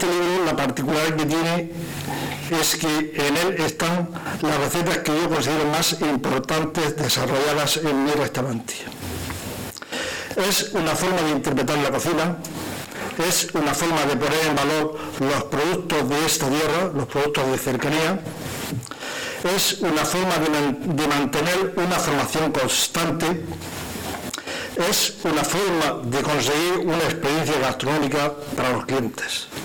este libro la particularidad que tiene es que en él están las recetas que yo considero más importantes desarrolladas en mi restaurante. Es una forma de interpretar la cocina, es una forma de poner en valor los productos de esta tierra, los productos de cercanía, es una forma de mantener una formación constante, es una forma de conseguir una experiencia gastronómica para los clientes.